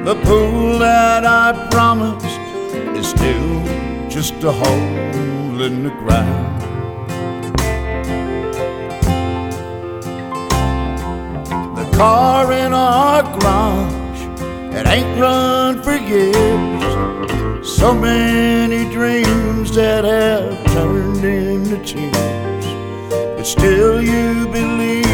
The pool that I promised is still just a hole in the ground. The car in our garage, it ain't run for years. So many dreams that have turned into tears, but still you believe